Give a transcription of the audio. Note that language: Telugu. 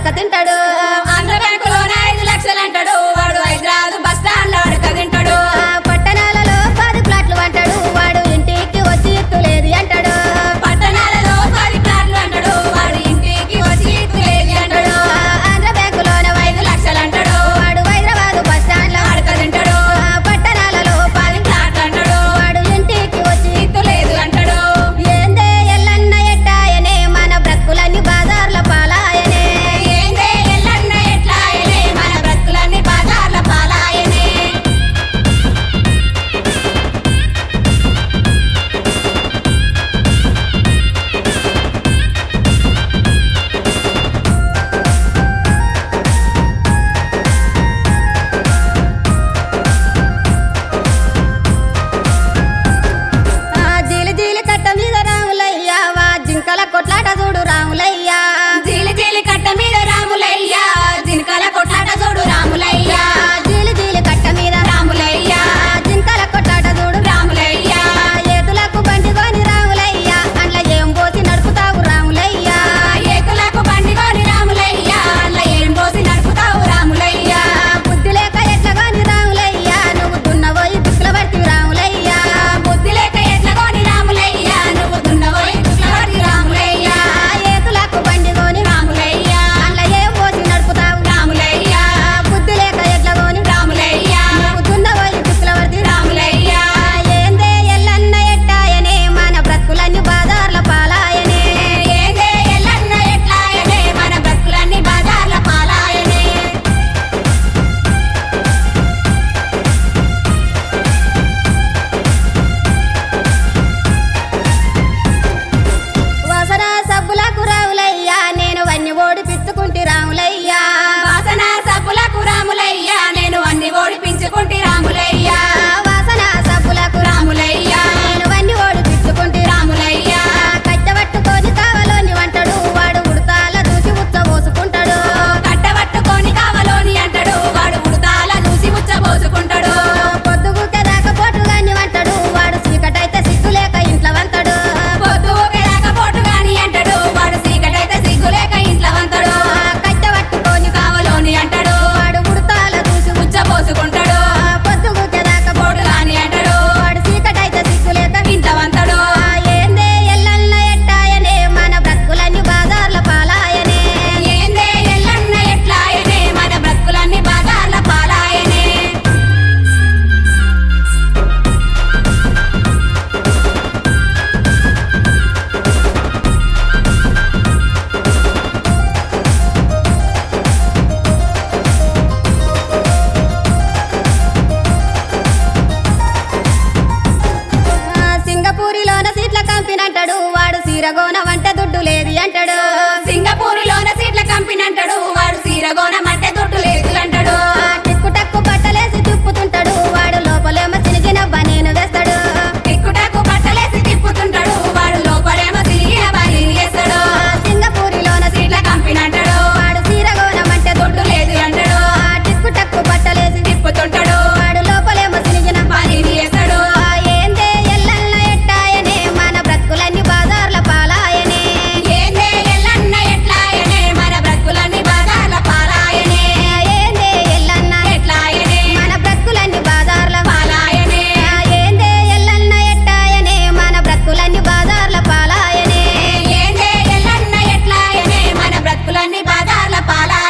అడక తింటాడు ఆంధ్ర బ్యాంకులోనే 5 లక్షలు అంటాడు వాడు హైదరాబాద్ బస్ స్టాండ్ లో అడక తింటాడు పట్టణాలలో 10 ప్లాట్లు అంటాడు వాడు ఇంటికి వచ్చి ఎత్తులేది అంటాడు పట్టణాలలో 10 ప్లాట్లు అంటాడు వాడు ఇంటికి వచ్చి ఇత్తులేది అంటాడు ఆంధ్ర బ్యాంకులోన 5 లక్షలు అంటాడు వాడు హైదరాబాద్ బస్ స్టాండ్ లో అడక తింటాడు పట్టణాలలో 10 ప్లాట్లు అంటాడు వాడు ఇంటికి వచ్చి ఇత్తులేదు అంటాడు ఏందే ఎల్లన్న ఎట్టాయనే మన బ్రతుకులన్నీ బాజార్ల పాలాయనే ఏందే ఎల్లన్న ఎట్లాయనే మన బ్రతుకులన్నీ బజార్ల పాలాయనే జీలి జీలి కట్ట మీద రాములయ్యా వా జింకల కొట్లాట చూడు రాములయ్యా జీలి జీలి కట్ట మీద రాములయ్య జినకల కొట్లాట చూడు రాములయ్య జీలి జీలి కట్ట మీద రాములయ్య జింకల కొట్లాట చూడు రాములయ్య ఏతులకు బండి కొని రాములయ్యా అండ్ల ఏం పోసి నడుపుతావు రాములయ్యా ఏకులకు బండి కొని రాములయ్య అలా ఏం పోసి నడుపుతావు రాములయ్య బుద్ధి లేక ఎట్ల కొని రాములయ్యా నువ్వు దున్నబోయి దిక్కుల పడితే రాములయ్యా బుద్ధి లేక ఎట్ల కొని రాములయ్య నువ్వు దున్నబోయి దుఃఖపడి రాములయ్య ఏతులకు బండి కొని రాములయ్య అండ్ల ఏం పోసి నడుపుతావు రాములయ్య బుద్ధి లేక ఎట్ల కొని రాములయ్య నువ్వు దున్నబోయి దిక్కుల పడితే రాములయ్య ఏందే ఎల్లన్న ఎట్టాయనే మన బ్రతుకులన్నీ బాజార్ల పాలాయనే ఏందే ఎల్లన్న ఎట్లాయనే మన బ్రతుకులన్నీ బజార్ల పాలాయనే వాసన సబ్బులకు రాములయ్యా నేను వన్ని ఓడి పిచ్చుకుంటి రాములయ్యా వాసన సబ్బులకు రాములయ్య నేను అన్ని ఓడిపించుకుంటి రాములయ్య వాసన సబ్బులకు రాములయ్య నేను వన్ని ఓడి పిచ్చుకుంటి రాములయ్య కట్టబట్టుకొని కావలోని వంటడు వాడు ఉడతాల దూసి ఉచ్చ పోసుకుంటాడు కట్టబట్టుకొని కావలోని అంటాడు వాడు ఉడతాల చూసి ఉచ్చబోసుకుంటాడు పొద్దుగుకే దాకపోటుగాని వంటడు వాడు చీకటైతే సిగ్గులేక ఇంట్లో వంతడు పొద్దుకే రాకపోటు గాని అంటాడు వాడు సీకటైతే సిగ్గులేక ఇంట్లో వంతాడు కట్టబట్టుకొని కావలోని అంటాడు వాడు ఉడతాల దూసి ఉచ్చబోసుకుంటాడు పొద్దుగుకే దాకపోటు పోటు గాని అంటాడు వాడు చీకటైతే సిగ్గులేక ఇంట్లో వంతాడు ఏందే ఎల్లన్న ఎట్టాయనే మన బ్రతుకులన్నీ బాజార్ల పాలాయనే ఏందే ఎల్లన్న ఎట్లాయనే మన బ్రతుకులన్నీ బజార్ల పాలాయనే సింగపూరిలోన సీట్ల కంపినంటాడు వాడు సీరగోన వంట దుడ్డు లేది అంటాడు సింగపూరులోన సీట్ల కంపెనీ అంటాడు వాడు సీరగోన మట్టె తొట్టు లేదు అంటాడు టిక్కు టక్కు బట్టలేసి తిప్పుతుంటాడు వాడు లోపలేమో చినిగిన బనీను వేస్తాడు టిక్కుటాకు బట్టలేసి తిప్పుతుంటాడు వాడు లోపలేమో తిరిగిన బనీను వేస్తాడు సింగపూరిలోన సీట్ల కంపెనీ అంటాడు వాడు సీరగోన వంట తొట్టు లేదు అంటాడు టిక్కు టక్కు బట్టలేసి తిప్పుతుంటాడు వాడు లోపలేమో చినిగిన బనీను వేస్తాడు ఏందే ఎల్లన్న ఎట్టాయనే మన బ్రతుకులన్నీ బాజార్ల పాలాయనే ఏందే ఎల్లన్న ఎట్లాయనే మన బ్రతుకులన్నీ బజార్ల పాలాయనే ఏందే ఎల్లన్న ఎట్లాయనే మన బ్రతుకులన్నీ బాజార్ల పాలాయనే ఏందే ఎల్లన్న ఎట్టాయనే మన బ్రతుకులన్నీ బాజార్ల పాలాయనే ఏందే ఎల్లన్న ఎట్లాయనే మన బ్రతుకులన్నీ బజార్ల పాలాయనే